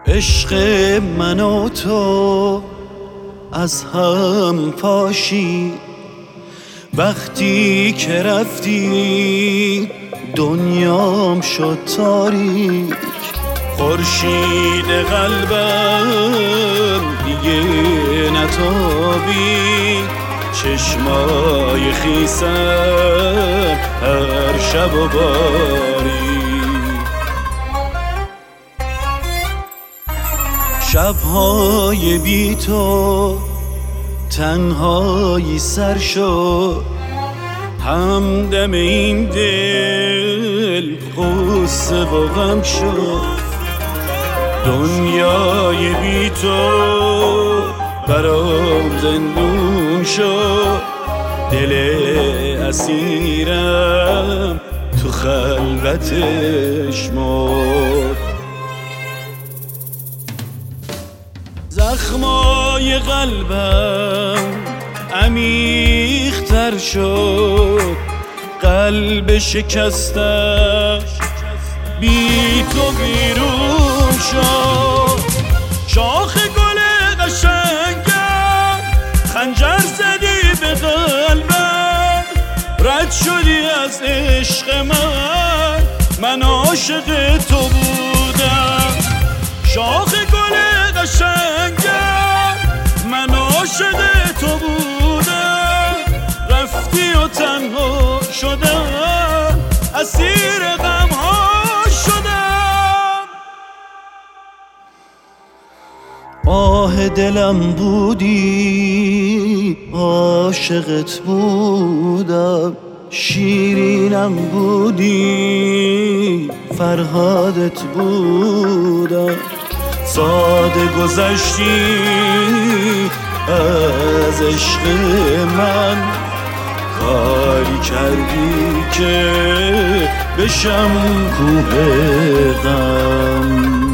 عشق من و تو از هم پاشی، وقتی که رفتی دنیام شد تاریک. خورشید قلبم دیگه نتابی، چشمای خیسم هر شب و باری. شبهای بی تو تنهایی سر شد، همدم این دل غصه و غم شد. دنیای بی تو برام زندون شد، دل اسیرم تو خلوتش مرد. زخمای قلبم عمیق‌تر شد، قلب شکستش بی تو بیرون شد. شاخ گل قشنگم خنجر زدی به قلبم، رد شدی از عشق من عاشق تو بودم. شاخ گل قشنگم من عاشق تو بودم، رفتی و تنها شدم، اسیر غم‌ها شدم. آه دلم بودی عاشقت بودم، شیرینم بودی فرهادت بودم. ساده گذشتی از عشق من، کاری کردی که بشم کوه غم.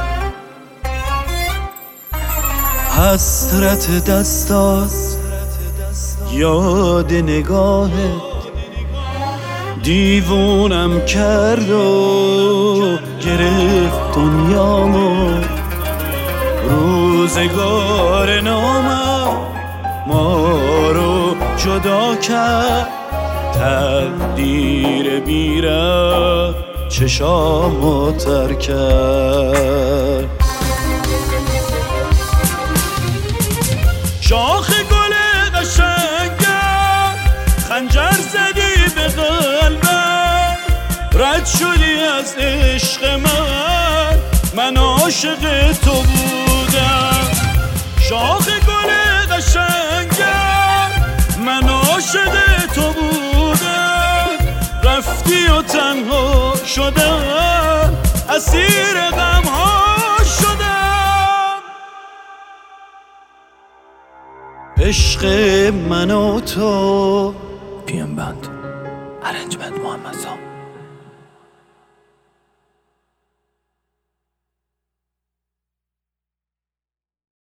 حسرت دستات یاد نگاهت دیوونم کرد و گرفت دنیامو. روزگار نامم ما رو جدا کرد، تقدیر بی‌رحم چشامو تر کرد. شاخ گل قشنگم خنجر زدی به قلبم، رد شدی از عشق من عاشق تو بودم. شاخ گل قشنگم من عاشق تو بودم، رفتی و تنها شدم، اسیر غم‌ها شدم. عشق من و تو PM Band Arrangement محمد